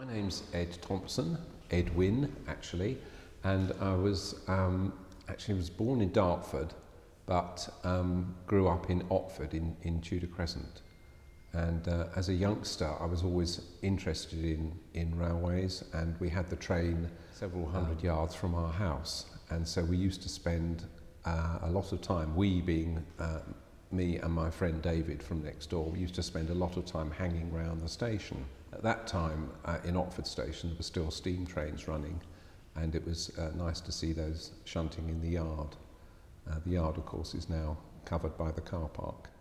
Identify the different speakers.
Speaker 1: My name's Ed Thompson, Edwin actually, and I was born in Dartford, but grew up in Otford in Tudor Crescent. And as a youngster, I was always interested in railways, and we had the train several hundred yards from our house, and so we used to spend a lot of time, we being me and my friend David from next door, we used to spend a lot of time hanging around the station. At that time, in Otford Station, there were still steam trains running, and it was nice to see those shunting in the yard. The yard, of course, is now covered by the car park.